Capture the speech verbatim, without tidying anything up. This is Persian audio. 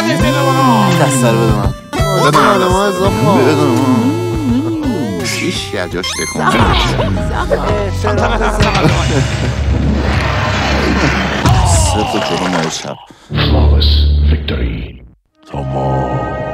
همین بده برو دستر بده من بده من ما اضافه بده من شیش یه جاش دکن سه تا جلو مال چپ Flawless victory. تمام